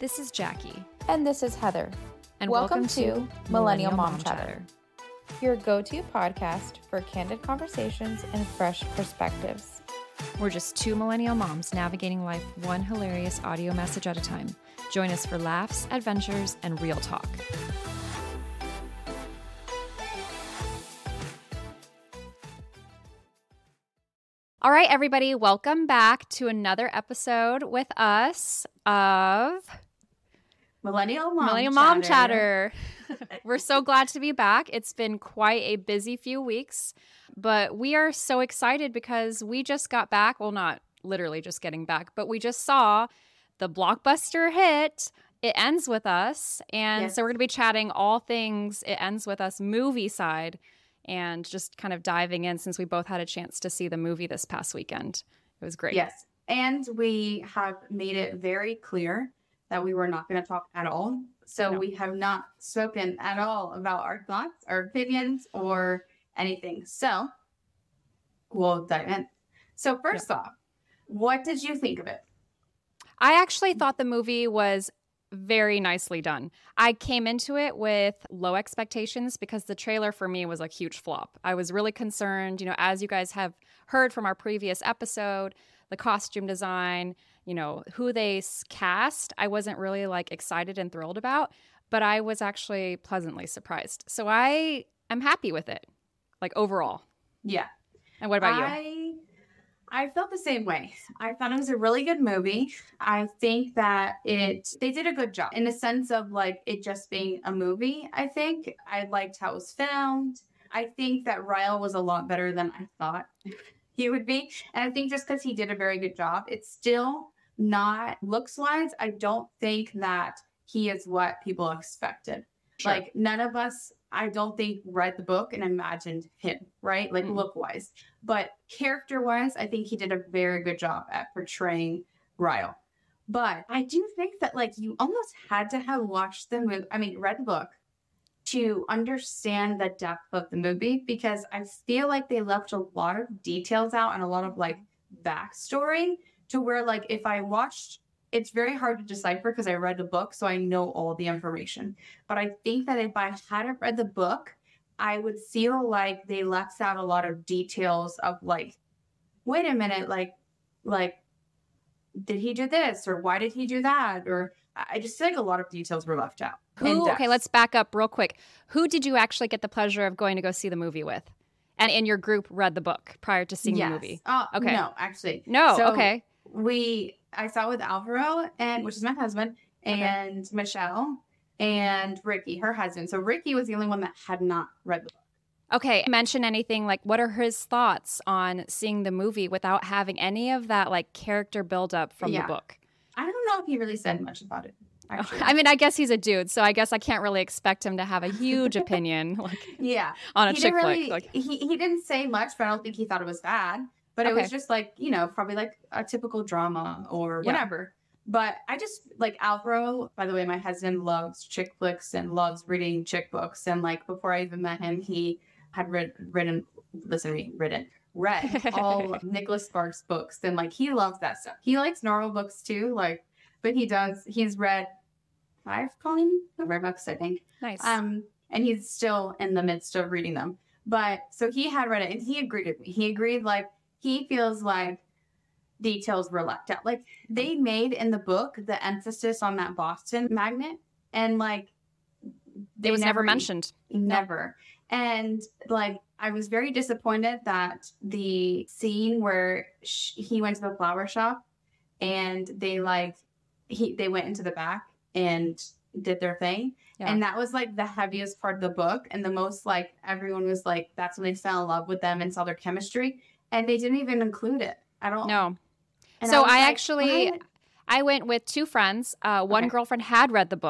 This is Jackie. And this is Heather. And welcome to Millennial Mom Chatter, your go-to podcast for candid conversations and fresh perspectives. We're just two millennial moms navigating life one hilarious audio message at a time. Join us for laughs, adventures, and real talk. All right, everybody, welcome back to another episode with us of Millennial Mom Chatter. We're so glad to be back. It's been quite a busy few weeks, but we are so excited because we just got back. Well, not literally just getting back, but we just saw the blockbuster hit, It Ends With Us. And so we're going to be chatting all things It Ends With Us movie side and just kind of diving in since we both had a chance to see the movie this past weekend. It was great. Yes. And we have made it very clear that we were not going to talk at all. So we have not spoken at all about our thoughts, our opinions, or anything. So we'll dive in. So first off, what did you think of it? I actually thought the movie was very nicely done. I came into it with low expectations because the trailer for me was a huge flop. I was really concerned, as you guys have heard from our previous episode, the costume design, who they cast, I wasn't really excited and thrilled about, but I was actually pleasantly surprised. So I am happy with it, overall. Yeah. And what about you? I felt the same way. I thought it was a really good movie. I think that they did a good job in the sense of it just being a movie. I think I liked how it was filmed. I think that Ryle was a lot better than I thought he would be. And I think just because he did a very good job, it's still not looks-wise. I don't think that he is what people expected. Sure. None of us, I don't think, read the book and imagined him, right? Look-wise. But character-wise, I think he did a very good job at portraying Ryle. But I do think that, you almost had to have watched the movie, read the book to understand the depth of the movie, because I feel like they left a lot of details out and a lot of, backstory to where, if I watched, it's very hard to decipher because I read the book, so I know all the information. But I think that if I hadn't read the book, I would feel like they left out a lot of details of wait a minute, did he do this? Or why did he do that? Or I just feel like a lot of details were left out. Okay, let's back up real quick. Who did you actually get the pleasure of going to go see the movie with? And in your group read the book prior to seeing the movie? Okay. No, actually. No, okay. I saw with Alvaro, which is my husband, and Michelle, and Ricky, her husband. So Ricky was the only one that had not read the book. Okay. Mention anything, what are his thoughts on seeing the movie without having any of that, character buildup from the book? I don't know if he really said much about it, actually. I guess he's a dude, so I guess I can't really expect him to have a huge opinion, on a chick flick. He didn't say much, but I don't think he thought it was bad. But it was just probably a typical drama or whatever. But I just Alvaro, by the way, my husband loves chick flicks and loves reading chick books. And before I even met him, he had read all Nicholas Sparks books. And he loves that stuff. He likes normal books too. But he's read 5 Colleen Hoover books, I think. Nice. And he's still in the midst of reading them. But so he had read it and he agreed with me. He agreed he feels like details were left out. They made in the book the emphasis on that Boston magnet, and it was never mentioned. Never. And I was very disappointed that the scene where he went to the flower shop and they went into the back and did their thing. Yeah. And that was the heaviest part of the book, and the most everyone was that's when they fell in love with them and saw their chemistry. And they didn't even include it. I don't know. So I went with 2 friends. One girlfriend had read the book.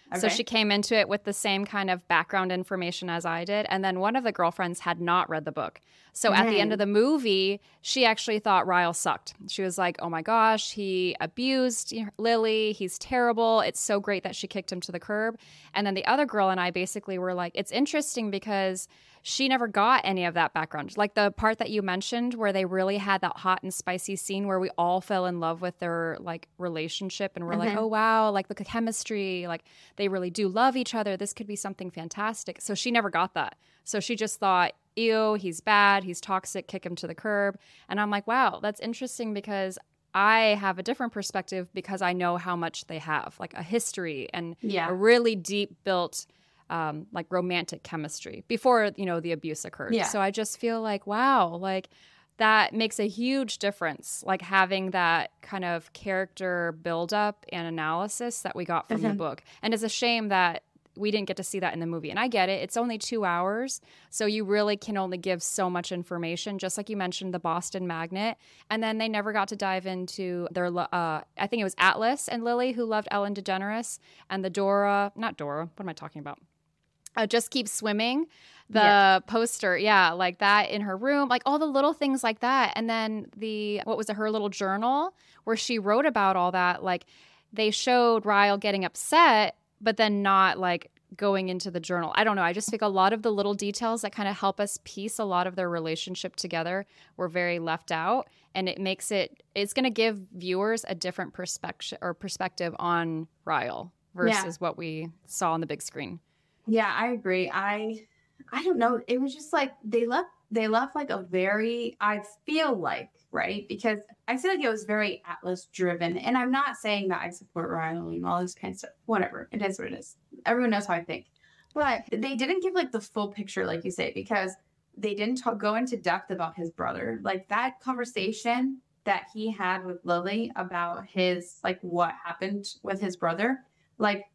So she came into it with the same kind of background information as I did. And then one of the girlfriends had not read the book. So at the end of the movie, she actually thought Ryle sucked. She was like, oh my gosh, he abused Lily. He's terrible. It's so great that she kicked him to the curb. And then the other girl and I basically were like, it's interesting because she never got any of that background. Like the part that you mentioned where they really had that hot and spicy scene where we all fell in love with their like relationship and we're like, oh wow, like the chemistry, like they really do love each other. This could be something fantastic. So she never got that. So she just thought, ew, he's bad, he's toxic, kick him to the curb. And I'm like, wow, that's interesting because I have a different perspective because I know how much they have, like a history and a really deep built like romantic chemistry before, the abuse occurred. So I just feel like, wow, like that makes a huge difference, like having that kind of character buildup and analysis that we got from the book. And it's a shame that we didn't get to see that in the movie. And I get it. It's only 2 hours. So you really can only give so much information, just like you mentioned, the Boston Magnet. And then they never got to dive into their, I think it was Atlas and Lily who loved Ellen DeGeneres and the not Dora, what am I talking about? Just Keep Swimming, the poster, like that in her room, like all the little things like that. And then her little journal where she wrote about all that, like they showed Ryle getting upset, but then not like going into the journal. I don't know. I just think a lot of the little details that kind of help us piece a lot of their relationship together were very left out. And it's going to give viewers a different perspective on Ryle versus what we saw on the big screen. Yeah, I agree. I don't know. It was just like they left like a very, I feel like, right? Because I feel like it was very Atlas driven. And I'm not saying that I support Ryle and all this kind of stuff. Whatever. It is what it is. Everyone knows how I think. But they didn't give like the full picture, like you say, because they didn't go into depth about his brother. Like that conversation that he had with Lily about his, like what happened with his brother, like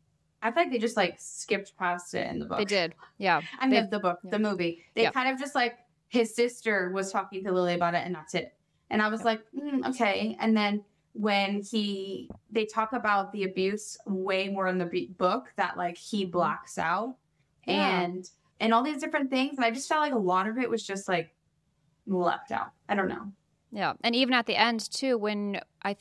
I feel like they just like skipped past it in the book. They did. Yeah. I mean, the book, the movie. They kind of just like his sister was talking to Lily about it and that's it. And I was like, okay. And then when they talk about the abuse way more in the book that like he blacks out and all these different things. And I just felt like a lot of it was just like left out. I don't know. Yeah. And even at the end too, when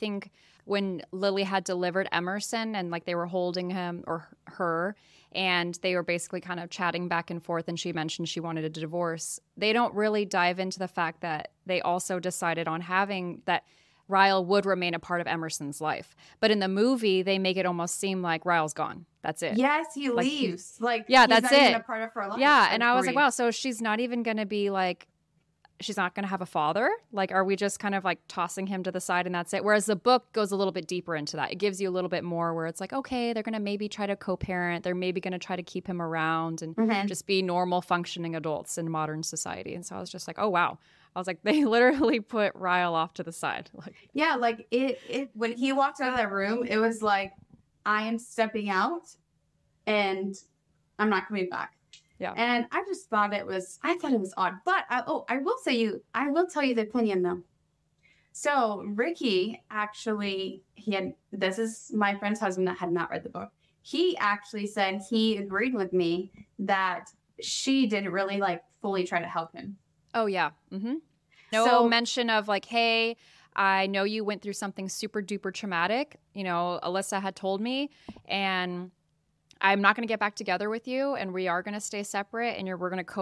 Lily had delivered Emerson and like they were holding him or her and they were basically kind of chatting back and forth and she mentioned she wanted a divorce. They don't really dive into the fact that they also decided on having that Ryle would remain a part of Emerson's life. But in the movie, they make it almost seem like Ryle's gone. That's it. Yes, he leaves. That's not even a part of her life. Yeah, and I was like, wow, so she's not even going to be like, she's not going to have a father? Like, are we just kind of like tossing him to the side and that's it? Whereas the book goes a little bit deeper into that. It gives you a little bit more where it's like, okay, they're going to maybe try to co-parent. They're maybe going to try to keep him around and just be normal functioning adults in modern society. And so I was just like, oh, wow. I was like, they literally put Ryle off to the side. Like, yeah, like it when he walked out of that room, it was like, I am stepping out and I'm not coming back. Yeah. And I just thought it was odd. But I will tell you the opinion though. So Ricky actually, this is my friend's husband that had not read the book. He actually said he agreed with me that she didn't really like fully try to help him. Oh, yeah. Mm-hmm. No mention of like, hey, I know you went through something super duper traumatic. Alyssa had told me, and I'm not going to get back together with you, and we are going to stay separate, and we're going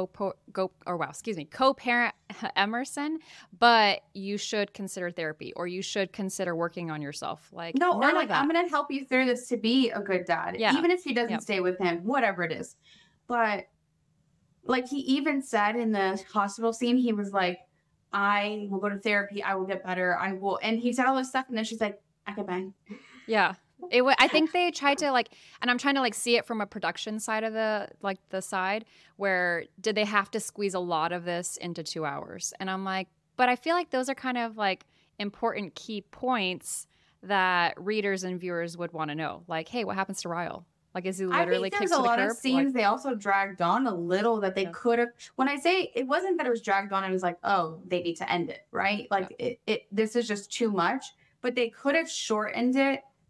to co-parent Emerson, but you should consider therapy, or you should consider working on yourself. Like, no, or like, I'm going to help you through this to be a good dad, even if he doesn't stay with him, whatever it is. But like he even said in the hospital scene, he was like, I will go to therapy. I will get better. I will. And he said all this stuff. And then she's like, I can bang. Yeah. I think they tried to like, and I'm trying to like see it from a production side of the side where did they have to squeeze a lot of this into 2 hours? And I'm like, but I feel like those are kind of like important key points that readers and viewers would want to know. Like, hey, what happens to Ryle? Like, is he literally kicked to the curb? There's a lot of scenes they also dragged on a little that they could have. When I say it wasn't that it was dragged on, it was like, oh, they need to end it, right? Like, this is just too much. But they could have shortened it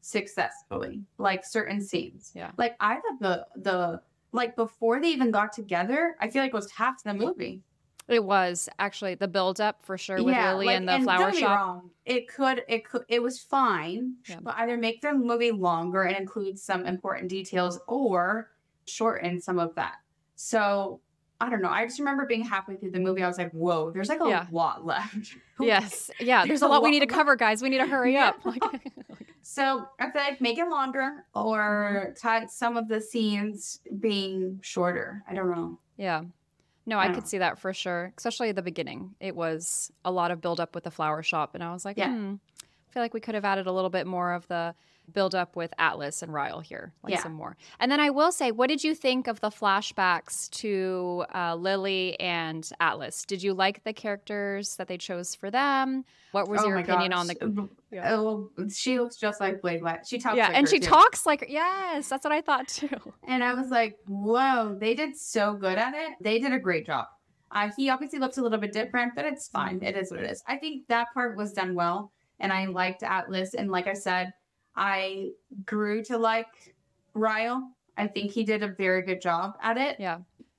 successfully, like certain scenes. Yeah. Like I thought the like before they even got together, I feel like it was half the movie. It was actually the build up for sure with Lily like, and the flower don't get me shop. wrong, it was fine, but either make the movie longer and include some important details or shorten some of that. So I don't know. I just remember being halfway through the movie. I was like, whoa, there's like a lot left. Yes. Yeah. There's a lot we need to cover, guys. We need to hurry up. So I feel like make it longer or cut some of the scenes being shorter. I don't know. Yeah. No, I could see that for sure, especially at the beginning. It was a lot of build up with the flower shop. And I was like, I feel like we could have added a little bit more of the build up with Atlas and Ryle here, some more. And then I will say, what did you think of the flashbacks to Lily and Atlas? Did you like the characters that they chose for them? What was your opinion on the... Oh, she looks just like Blade White. She talks like and her she too. talks like... Yes, that's what I thought too. And I was like, whoa, they did so good at it. They did a great job. He obviously looks a little bit different, but it's fine. It is what it is. I think that part was done well. And I liked Atlas. And like I said, I grew to like Ryle. I think he did a very good job at it. Yeah.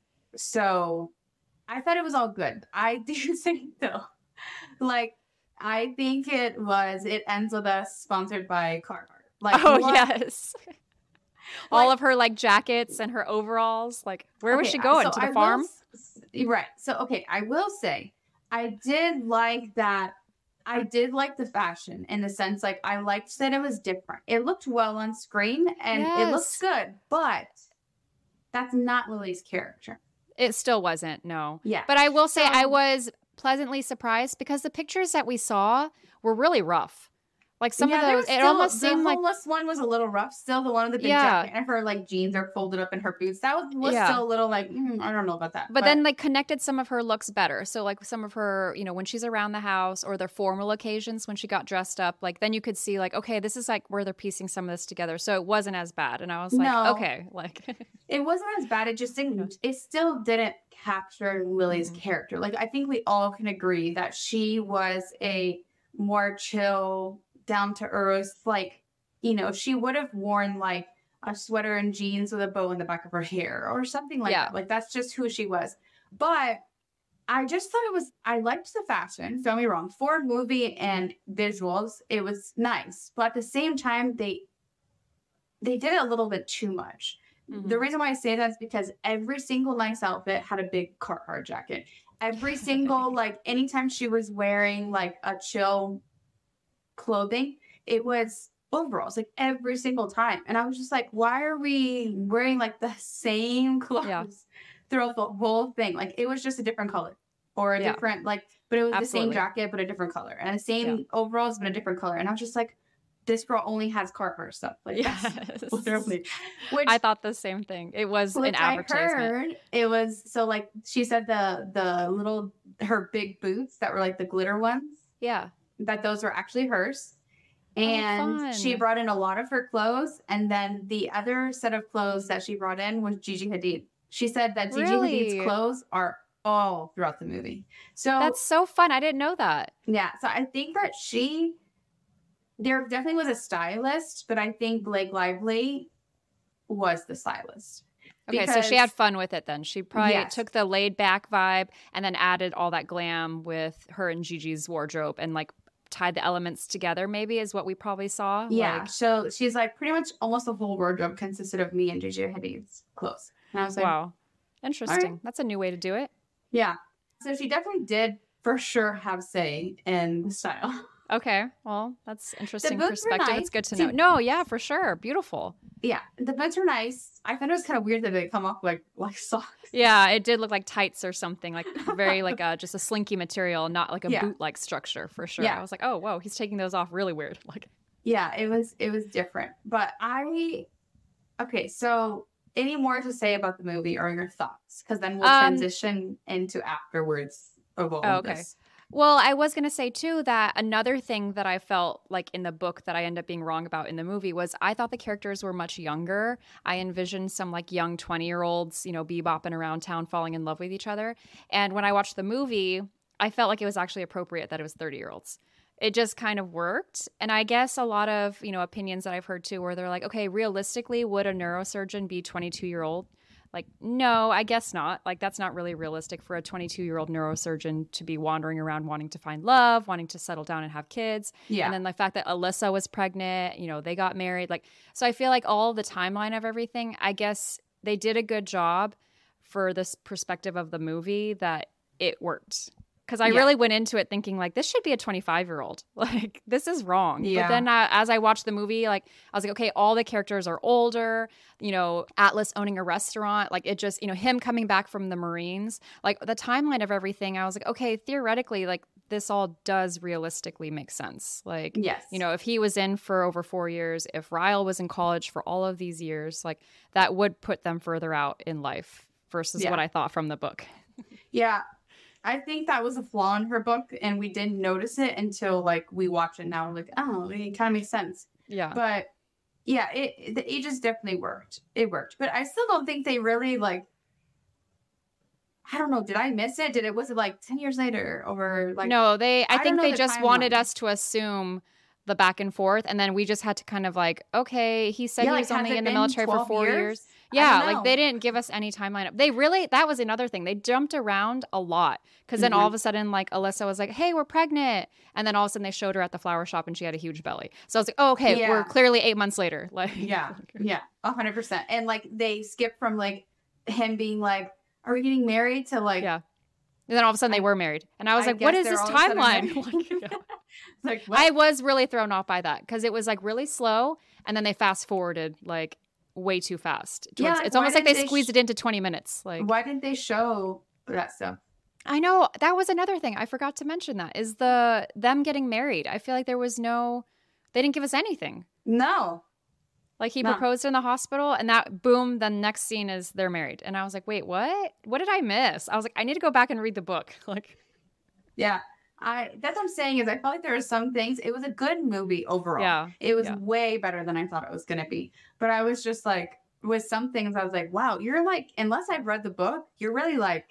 So I thought it was all good. I do think though, like, I think it ends with us sponsored by Carhartt. Like, yes. All of her like jackets and her overalls. Like, where was she going? To the farm? Right. So, okay, I will say I did like that. I did like the fashion in the sense, like, I liked that it was different. It looked well on screen and it looks good, but that's not Lily's character. It still wasn't, no. Yeah. But I will say I was pleasantly surprised because the pictures that we saw were really rough. Like some of those, it almost seemed like... The homeless one was a little rough. Still, the one with the big jacket and her like jeans are folded up in her boots. That was still a little like, I don't know about that. But then like connected some of her looks better. So like some of her, when she's around the house or their formal occasions when she got dressed up, like then you could see like, okay, this is like where they're piecing some of this together. So it wasn't as bad. And I was like, okay, like... It wasn't as bad. It just didn't, it still didn't capture Lily's character. Like I think we all can agree that she was a more chill, down to earth, like, she would have worn like a sweater and jeans with a bow in the back of her hair or something like that. Like that's just who she was. But I just thought I liked the fashion, don't get me wrong. For a movie and visuals, it was nice. But at the same time, they did it a little bit too much. Mm-hmm. The reason why I say that is because every single nice outfit had a big Carhartt jacket. Every single, like, anytime she was wearing like a chill clothing, it was overalls, like every single time. And I was just like, why are we wearing like the same clothes throughout the whole thing? Like it was just a different color or a different, like, but it was the same jacket but a different color and the same overalls but a different color. And I was just like, this girl only has Carhartt stuff. Like that's literally, which I thought the same thing. It was an advertisement. I heard it was so like she said the little her big boots that were like the glitter ones. Yeah. That those were actually hers. And she brought in a lot of her clothes. And then the other set of clothes that she brought in was Gigi Hadid. She said that Gigi Hadid's clothes are all throughout the movie. So that's so fun. I didn't know that. Yeah. So I think that there definitely was a stylist, but I think Blake Lively was the stylist. Okay, so she had fun with it then. She probably took the laid back vibe and then added all that glam with her and Gigi's wardrobe and like tied the elements together, maybe is what we probably saw. Yeah. Like, so she's like pretty much almost the whole wardrobe consisted of me and Gigi Hadid's clothes. And I was like, wow. Interesting. Right. That's a new way to do it. Yeah. So she definitely did for sure have say in the style. Okay. Well, that's interesting perspective. Nice. It's good to know. No, yeah, for sure. Beautiful. Yeah. The boots are nice. I thought it was kind of weird that they come off like socks. Yeah, it did look like tights or something, like very like just a slinky material, not like a boot-like structure for sure. Yeah. I was like, oh, whoa, he's taking those off really weird. Like, yeah, it was different. But okay, so any more to say about the movie or your thoughts? Because then we'll transition into afterwards of all of this. Well, I was going to say, too, that another thing that I felt like in the book that I ended up being wrong about in the movie was I thought the characters were much younger. I envisioned some like young 20-year-olds, bebopping around town, falling in love with each other. And when I watched the movie, I felt like it was actually appropriate that it was 30-year-olds. it just kind of worked. And I guess a lot of, opinions that I've heard too, where they're like, okay, realistically, would a neurosurgeon be 22-year-old? Like, no, I guess not. Like, that's not really realistic for a 22-year-old neurosurgeon to be wandering around wanting to find love, wanting to settle down and have kids. Yeah. And then the fact that Alyssa was pregnant, they got married. Like, so I feel like all the timeline of everything, I guess they did a good job for this perspective of the movie that it worked. Because I really went into it thinking, like, this should be a 25-year-old. Like, this is wrong. Yeah. But then as I watched the movie, like, I was like, okay, all the characters are older. Atlas owning a restaurant. Like, it just, him coming back from the Marines. Like, the timeline of everything, I was like, okay, theoretically, like, this all does realistically make sense. Like, yes. If he was in for over 4 years, if Ryle was in college for all of these years, like, that would put them further out in life versus what I thought from the book. Yeah. I think that was a flaw in her book, and we didn't notice it until, like, we watch it now. We're like, oh, it kind of makes sense. Yeah. But, yeah, the ages definitely worked. It worked. But I still don't think they really, like, I don't know. Did I miss it? Was it, like, 10 years later? Or, like... No, I think they just wanted timeline. us to assume the back and forth, and then we just had to kind of, like, okay, he said he was only in the military for 4 years. Yeah, like, they didn't give us any timeline. That was another thing. They jumped around a lot because then all of a sudden, like, Alyssa was like, hey, we're pregnant. And then all of a sudden they showed her at the flower shop and she had a huge belly. So I was like, oh, okay, we're clearly 8 months later. Like, yeah, 100%. And, like, they skipped from, like, him being like, are we getting married to, like... Yeah. And then all of a sudden they were married. And I was like, what is this timeline? Like, what? I was really thrown off by that because it was, like, really slow. And then they fast forwarded, like, way too fast. It's almost like they squeezed it into 20 minutes. Like, why didn't they show that stuff? I know that was another thing I forgot to mention. That is them getting married. I feel like they didn't give us anything. No, like he proposed in the hospital, and that boom. The next scene is they're married, and I was like, wait, what? What did I miss? I was like, I need to go back and read the book. Like, yeah. That's what I'm saying is I felt like there were some things. It was a good movie overall. Yeah. It was way better than I thought it was going to be. But I was just like, with some things, I was like, wow, you're like, unless I've read the book, you're really like,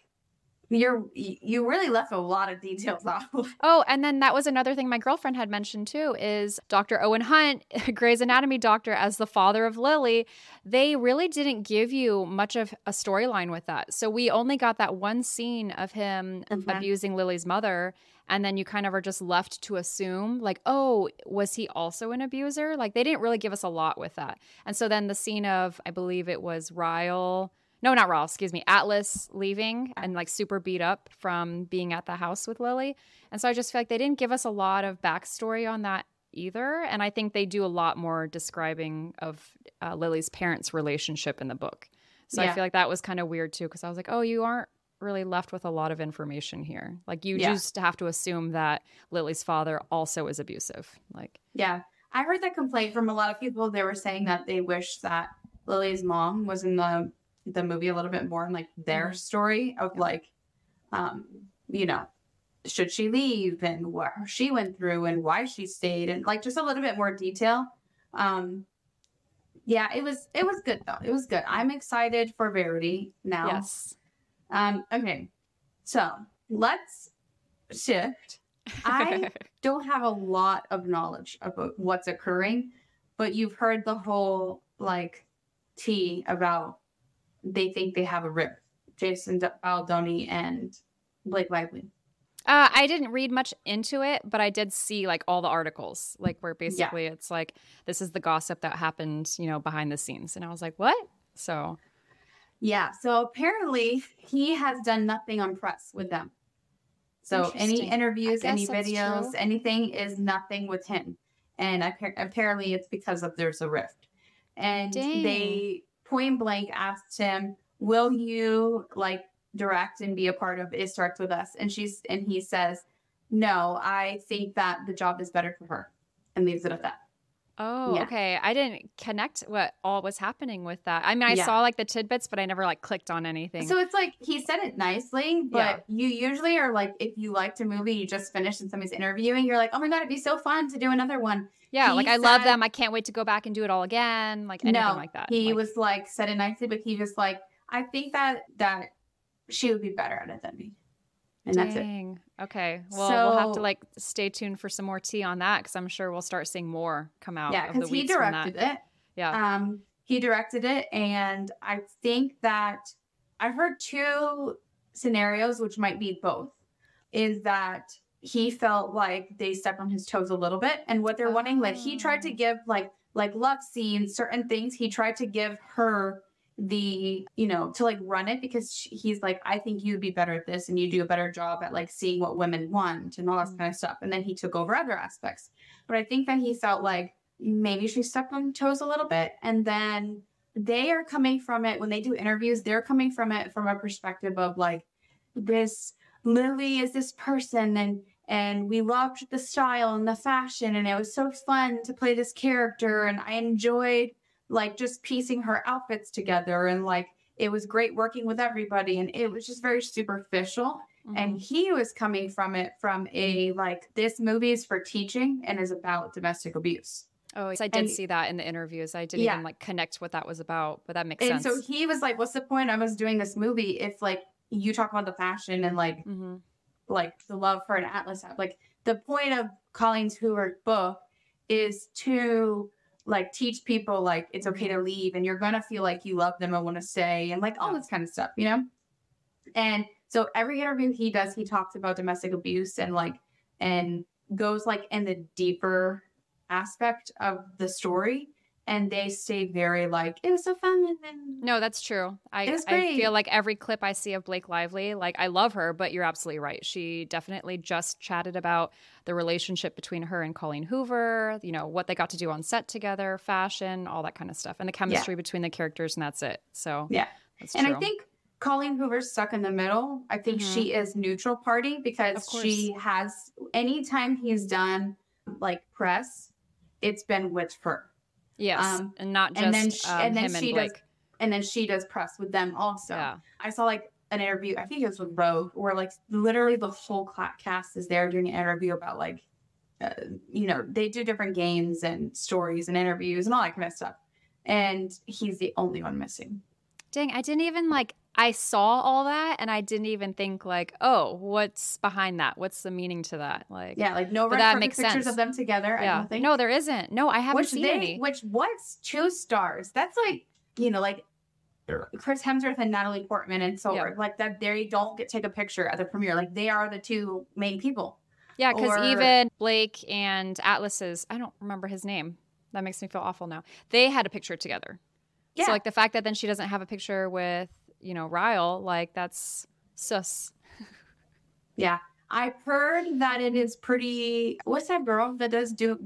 you really left a lot of details off. Oh, and then that was another thing my girlfriend had mentioned too, is Dr. Owen Hunt, Grey's Anatomy doctor, as the father of Lily. They really didn't give you much of a storyline with that. So we only got that one scene of him abusing Lily's mother. And then you kind of are just left to assume, like, oh, was he also an abuser? Like, they didn't really give us a lot with that. And so then the scene of, I believe it was Ryle. No, not Ryle, excuse me. Atlas leaving and, like, super beat up from being at the house with Lily. And so I just feel like they didn't give us a lot of backstory on that either. And I think they do a lot more describing of Lily's parents' relationship in the book. So I feel like that was kind of weird too, because I was like, oh, you aren't really left with a lot of information here. Like, you just have to assume that Lily's father also is abusive. Like, yeah, I heard that complaint from a lot of people. They were saying that they wish that Lily's mom was in the movie a little bit more, in, like, their story of, like, should she leave and what she went through and why she stayed, and, like, just a little bit more detail. Yeah, it was good though. It was good. I'm excited for Verity now. yes. Okay, so let's shift. I don't have a lot of knowledge about what's occurring, but you've heard the whole, like, tea about they think they have a rift. Jason Baldoni and Blake Lively. I didn't read much into it, but I did see, like, all the articles, like, where basically it's like, this is the gossip that happened, behind the scenes. And I was like, what? So... yeah, so apparently he has done nothing on press with them. So any interviews, any videos, anything is nothing with him. And apparently it's because of there's a rift. And they point blank asked him, will you, like, direct and be a part of It Starts With Us? And he says, no, I think that the job is better for her, and leaves it at that. Oh, okay. I didn't connect what all was happening with that. I mean, I saw, like, the tidbits, but I never, like, clicked on anything. So it's like, he said it nicely, but you usually are like, if you liked a movie you just finished and somebody's interviewing, you're like, oh my God, it'd be so fun to do another one. Yeah, I love them. I can't wait to go back and do it all again. Like, anything like that. He was like, said it nicely, but he was like, I think that she would be better at it than me. And that's it. Dang. Okay. Well, we'll have to like stay tuned for some more tea on that because I'm sure we'll start seeing more come out. Yeah, because he directed it. Yeah. He directed it, and I think that I've heard two scenarios, which might be both, is that he felt like they stepped on his toes a little bit, and what they're wanting, like he tried to give like love scenes, certain things. He tried to give her the, to like run it because he's like, I think you'd be better at this and you do a better job at like seeing what women want and all that kind of stuff. And then he took over other aspects. But I think that he felt like maybe she stepped on toes a little bit. And then they are coming from it when they do interviews, they're coming from it from a perspective of like, this Lily is this person and we loved the style and the fashion and it was so fun to play this character and I enjoyed like just piecing her outfits together and like it was great working with everybody and it was just very superficial. Mm-hmm. And he was coming from it from a like, this movie is for teaching and is about domestic abuse. Oh, yes, I did see that in the interviews. I didn't even like connect what that was about, but that makes sense. And so he was like, what's the point of us doing this movie if like you talk about the fashion and like like the love for an Atlas hat? Like the point of Colleen Hoover's book is to like teach people like it's okay to leave and you're gonna feel like you love them and want to stay and like all this kind of stuff, And so every interview he does, he talks about domestic abuse and like and goes like in the deeper aspect of the story. And they stay very like, it was so fun. No, that's true. I feel like every clip I see of Blake Lively, like I love her, but you're absolutely right. She definitely just chatted about the relationship between her and Colleen Hoover, what they got to do on set together, fashion, all that kind of stuff, and the chemistry between the characters, and that's it. So that's true. I think Colleen Hoover's stuck in the middle. I think she is neutral party because she has, anytime he's done like press, it's been with her. Yes, and not just him and Blake. And then she does press with them also. Yeah. I saw like an interview, I think it was with Vogue, where like literally the whole cast is there doing an interview about like, they do different games and stories and interviews and all that kind of stuff. And he's the only one missing. Dang, I didn't even I saw all that and I didn't even think like, oh, what's behind that? What's the meaning to that? Like, yeah, like no pictures sense. Of them together. Yeah. I don't think. No, there isn't. No, I haven't seen any. Which what's 2 stars? That's like, like Chris Hemsworth and Natalie Portman and Solar. Like that they don't take a picture at the premiere. Like they are the 2 main people. Yeah, because even Blake and Atlas's, I don't remember his name. That makes me feel awful now. They had a picture together. Yeah. So like the fact that then she doesn't have a picture with Ryle, like that's sus. Yeah. I've heard that it is pretty, what's that girl that does Dukes?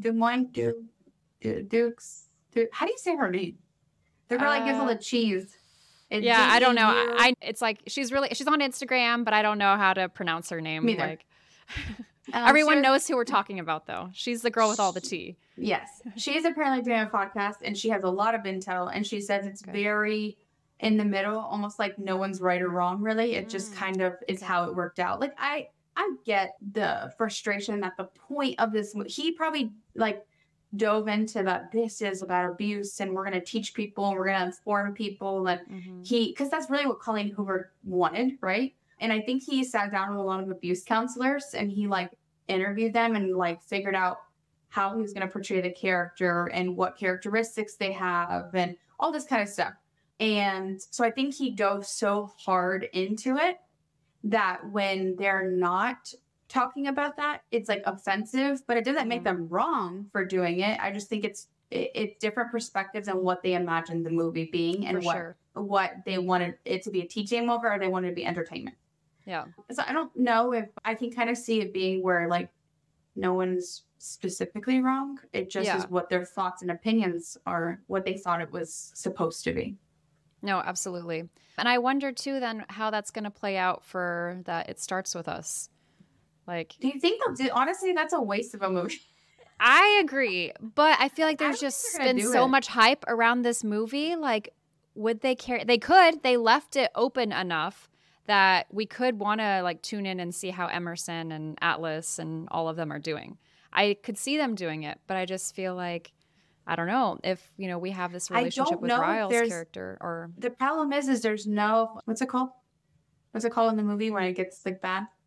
How do you say her name? The girl that gives all the cheese. I don't know. It's like, she's on Instagram, but I don't know how to pronounce her name. Me neither. Like, everyone knows who we're talking about though. She's the girl with all the tea. Yes. She's apparently doing a podcast and she has a lot of intel and she says it's very in the middle, almost like no one's right or wrong, really. It just kind of is how it worked out. Like, I get the frustration at the point of this. He probably, like, dove into that this is about abuse and we're going to teach people and we're going to inform people. And because that's really what Colleen Hoover wanted, right? And I think he sat down with a lot of abuse counselors and he, like, interviewed them and, like, figured out how he was going to portray the character and what characteristics they have and all this kind of stuff. And so I think he dove so hard into it that when they're not talking about that, it's like offensive, but it doesn't make them wrong for doing it. I just think it's different perspectives on what they imagined the movie being and what they wanted it to be a teaching moment or they wanted it to be entertainment. Yeah. So I don't know if I can kind of see it being where like no one's specifically wrong. It just is what their thoughts and opinions are, what they thought it was supposed to be. No, absolutely. And I wonder too then how that's going to play out for that It Starts With Us. Like, do you think honestly that's a waste of a movie? I agree, but I feel like there's just been so much hype around this movie. Like, would they care? They left it open enough that we could want to like tune in and see how Emerson and Atlas and all of them are doing. I could see them doing it, but I just feel like, I don't know if, we have this relationship with Ryle's character or... The problem is there's no... What's it called? What's it called in the movie when it gets like bad?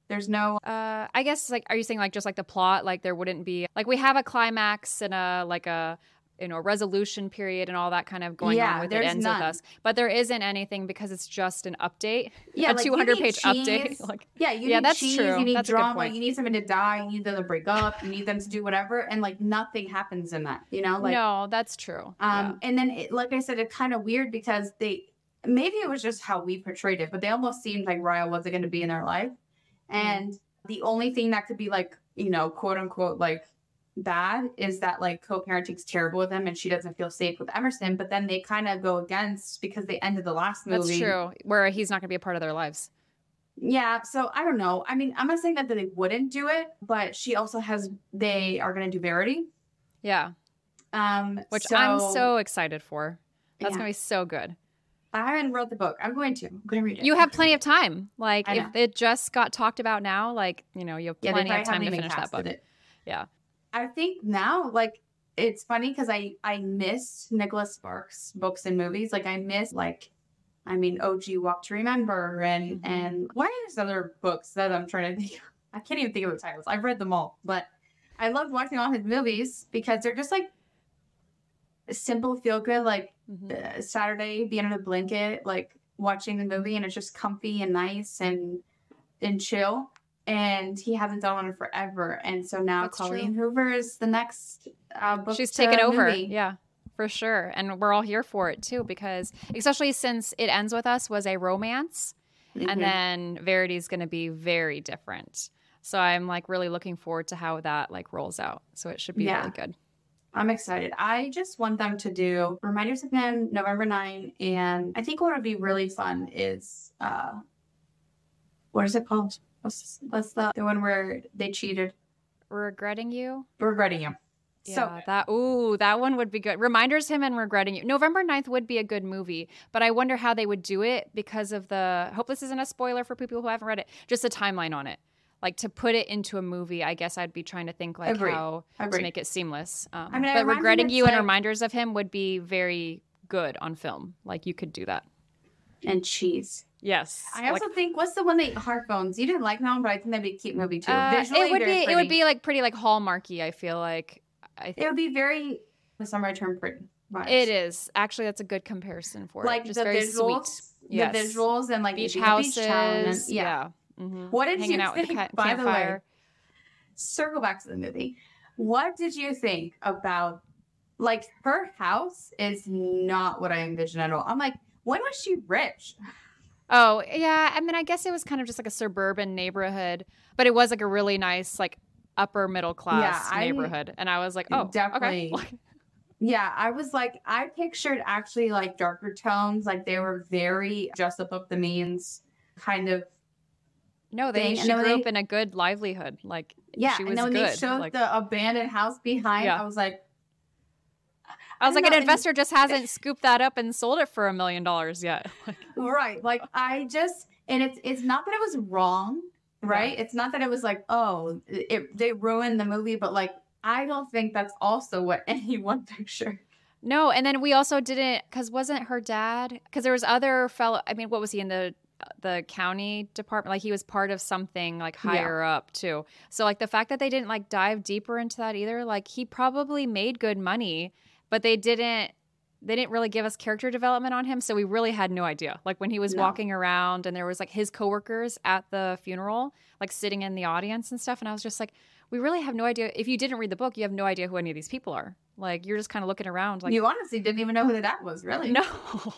There's no I guess like, are you saying like just like the plot? Like there wouldn't be like we have a climax and a resolution period and all that kind of going on with it ends with us, but there isn't anything because it's just an update. Yeah, a like 200-page update. Like you need that's cheese, true. you need That's drama, you need someone to die, you need them to break up, you need them to do whatever, and like nothing happens in that, you know? Like no, that's true. And then like I said, it's kind of weird because maybe it was just how we portrayed it, but they almost seemed like Raya wasn't going to be in their life, and the only thing that could be like, you know, quote unquote like bad is that like co-parenting's terrible with them and she doesn't feel safe with Emerson, but then they kind of go against because they ended the last movie. That's true, where he's not going to be a part of their lives. Yeah, so I don't know. I mean, I'm not saying that they wouldn't do it, but she also they are going to do Verity. Yeah. Which I'm so excited for. That's going to be so good. I haven't read the book. I'm going to read it. You have plenty of time. Like if it just got talked about now, like, you know, you have plenty of time to finish that book. Yeah. I think now, like, it's funny because I missed Nicholas Sparks books and movies. Like, I missed, like, OG Walk to Remember and what are these other books that I'm trying to think of? I can't even think of the titles. I've read them all, but I loved watching all his movies because they're just, like, simple, feel good, like, Saturday, being in a blanket, like, watching the movie, and it's just comfy and nice and chill. And he hasn't done one in forever. And so now Colleen Hoover is the next book. She's taken over. Yeah, for sure. And we're all here for it too, because especially since It Ends With Us was a romance. And then Verity's going to be very different. So I'm like really looking forward to how that like rolls out. So it should be really good. I'm excited. I just want them to do Reminders of Him, November 9. And I think what would be really fun is, what is it called? What's the one where they cheated? Regretting You? Regretting You. Yeah, that one would be good. Reminders Him and Regretting You. November 9th would be a good movie, but I wonder how they would do it because of hope this isn't a spoiler for people who haven't read it, just a timeline on it. Like to put it into a movie, I guess I'd be trying to think like how to make it seamless. But Regretting You and Reminders of Him would be very good on film. Like you could do that. And cheese. Yes. I also think, what's the one that Heartbones? You didn't like that one, but I think that'd be a cute movie too. Visually, it would be like pretty like Hallmarky, I feel like. It would be very, somewhere term pretty. Vibes. It is. Actually, that's a good comparison for like it. Just the very visuals, sweet. Yes. The visuals and like beach houses. Yeah. Mm-hmm. What did Hanging you out think, with the by campfire. the way, circle back to the movie. What did you think about, like, her house is not what I envisioned at all. I'm like, when was she rich? Oh, yeah. I mean, I guess it was kind of just like a suburban neighborhood, but it was like a really nice, like upper middle class neighborhood. And I was like, oh, definitely. Okay. Yeah, I was like, I pictured actually like darker tones. Like they were very just above the means kind of. No, she grew up in a good livelihood. Like, she was and then when good. They showed the abandoned house behind. I was like, an investor just hasn't scooped that up and sold it for $1 million yet. Right. Like it's not that it was wrong, right? Yeah. It's not that it was like, they ruined the movie, but like, I don't think that's also what anyone pictured. No. And then we also didn't, because wasn't her dad, because there was other fellow, I mean, what was he in the county department? Like he was part of something like higher up too. So like the fact that they didn't like dive deeper into that either, like he probably made good money, but they didn't really give us character development on him. So we really had no idea. Like when he was walking around and there was like his coworkers at the funeral, like sitting in the audience and stuff. And I was just like, we really have no idea. If you didn't read the book, you have no idea who any of these people are. Like you're just kind of looking around. Like you honestly didn't even know who that was, really. No.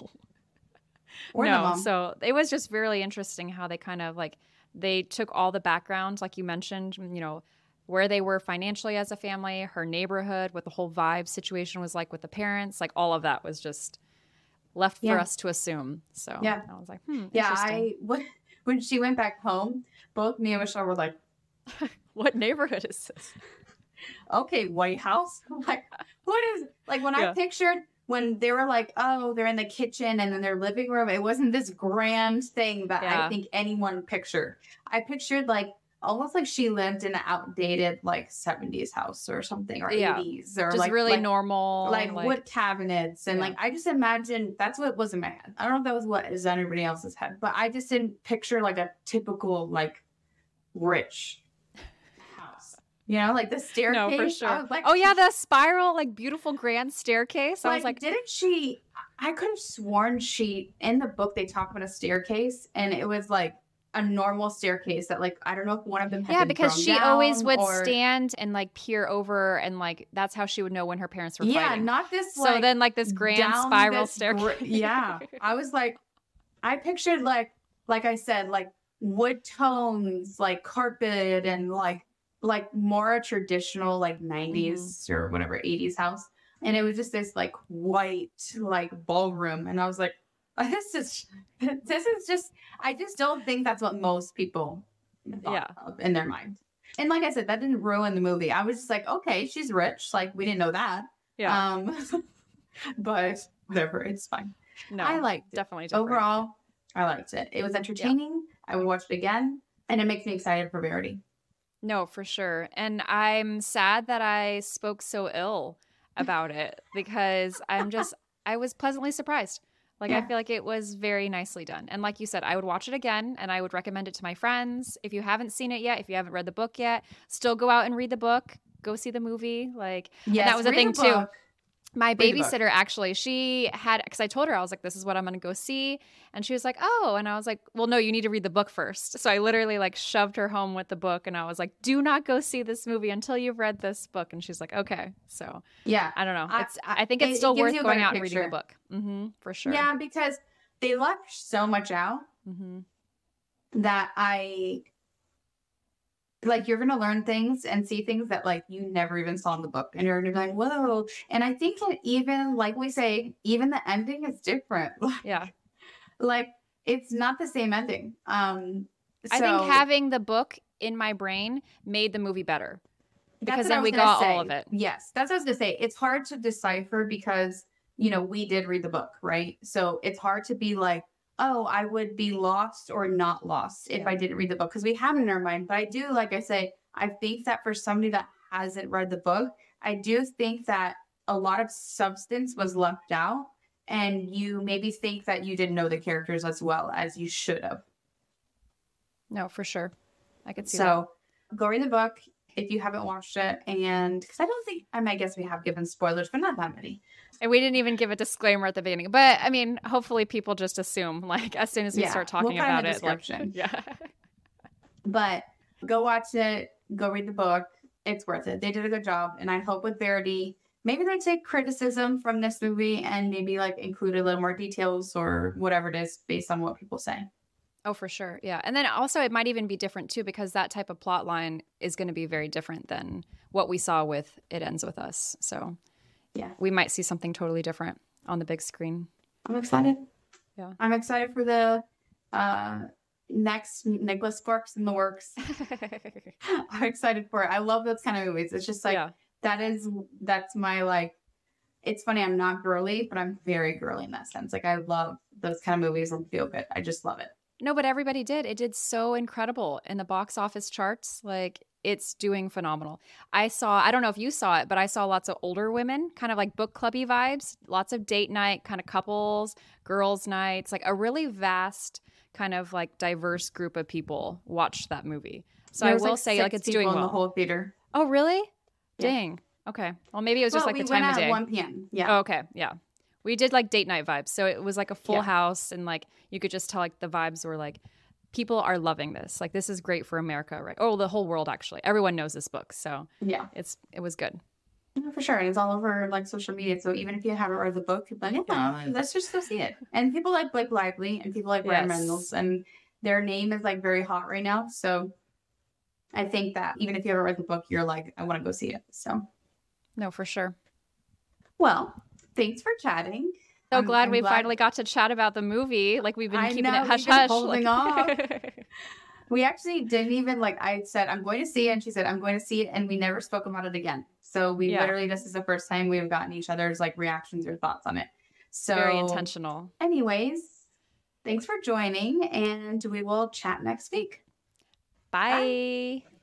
Or the mom. So it was just really interesting how they kind of like, they took all the background, like you mentioned, you know, where they were financially as a family, her neighborhood, what the whole vibe situation was like with the parents, like all of that was just left for us to assume. So I was like, interesting. When she went back home, both me and Michelle were like, what neighborhood is this? Okay, White House. Like, what is, like when I pictured when they were like, oh, they're in the kitchen and in their living room, it wasn't this grand thing that I think anyone pictured. I pictured like, almost like she lived in an outdated like 70s house or something, or 80s, or just like really normal, like wood cabinets, and like I just imagined that's what was in my head. I don't know if that was what is in everybody else's head, but I just didn't picture like a typical like rich house. You know, like the staircase. No, for I sure. was like, Oh yeah, the spiral, like beautiful grand staircase. I was like, didn't she? I could have sworn in the book they talk about a staircase, and it was like a normal staircase that, like, I don't know if one of them had yeah, been because thrown she down always would or... stand and like peer over, and like that's how she would know when her parents were fighting. Not this. So then, like this grand spiral staircase. Yeah, I was like, I pictured like I said, like wood tones, like carpet, and like more a traditional like 90s or whatever 80s house. And it was just this like white like ballroom. And I was like, this is just, I just don't think that's what most people thought of in their mind. And like I said, that didn't ruin the movie. I was just like, okay, she's rich. Like we didn't know that. Yeah. But whatever, it's fine. No, I liked it. Definitely different. Overall, I liked it. It was entertaining. I would watch it again. And it makes me excited for Verity. No, for sure. And I'm sad that I spoke so ill about it because I was pleasantly surprised. Like, I feel like it was very nicely done. And like you said, I would watch it again and I would recommend it to my friends. If you haven't seen it yet, if you haven't read the book yet, still go out and read the book. Go see the movie. Like, yes, that was a thing too. My babysitter, book. Actually, she had, because I told her, I was like, this is what I'm going to go see. And she was like, oh. And I was like, well, no, you need to read the book first. So I literally like shoved her home with the book. And I was like, do not go see this movie until you've read this book. And she's like, okay. So yeah, I don't know. I think it's still worth going out and reading the book. For sure. Yeah, because they left so much out that like you're gonna learn things and see things that like you never even saw in the book, and you're gonna be like, whoa. And I think that even like we say, even the ending is different. Yeah, like it's not the same ending. I think having the book in my brain made the movie better because then we got all of it. Yes, that's what I was gonna say. It's hard to decipher because we did read the book, right? So it's hard to be like, oh, I would be lost or not lost if I didn't read the book, because we have it in our mind. But I do, like I say, I think that for somebody that hasn't read the book, I do think that a lot of substance was left out, and you maybe think that you didn't know the characters as well as you should have. No, for sure. I could see that. So go read the book if you haven't watched it. And because I guess we have given spoilers, but not that many. And we didn't even give a disclaimer at the beginning. But I mean, hopefully people just assume, like, as soon as we start talking about it. Like, But go watch it. Go read the book. It's worth it. They did a good job. And I hope with Verity, maybe they take criticism from this movie and maybe like include a little more details or whatever it is based on what people say. Oh, for sure. Yeah. And then also it might even be different too, because that type of plot line is going to be very different than what we saw with It Ends With Us. So yeah, we might see something totally different on the big screen. I'm excited. Yeah. I'm excited for the next Nicholas Sparks in the works. I'm excited for it. I love those kind of movies. It's just like, that's my like, it's funny. I'm not girly, but I'm very girly in that sense. Like I love those kind of movies and feel good. I just love it. No, but everybody did. It did so incredible in the box office charts. Like it's doing phenomenal. I don't know if you saw it, but I saw lots of older women, kind of like book clubby vibes, lots of date night kind of couples, girls' nights, like a really vast kind of like diverse group of people watched that movie. So I will say like it's doing well. In the whole theater. Oh, really? Yeah. Dang. Okay. Well, maybe it was just like the time of day. We went at 1 p.m. Yeah. Oh, okay. Yeah. We did like date night vibes. So it was like a full house, and like you could just tell like the vibes were like people are loving this. Like this is great for America, right? Oh, the whole world actually. Everyone knows this book. So yeah, it was good. Yeah, for sure. And it's all over like social media. So even if you haven't read the book, you're like, let's just go see it. And people like Blake Lively and people like Ryan Reynolds, and their name is like very hot right now. So I think that even if you haven't read the book, you're like, I want to go see it. So no, for sure. Well, thanks for chatting. So glad we finally got to chat about the movie. Like we've been keeping it hush hush. Holding off. We actually didn't even I said, I'm going to see it. And she said, I'm going to see it. And we never spoke about it again. So we literally, this is the first time we've gotten each other's like reactions or thoughts on it. So very intentional. Anyways, thanks for joining, and we will chat next week. Bye. Bye.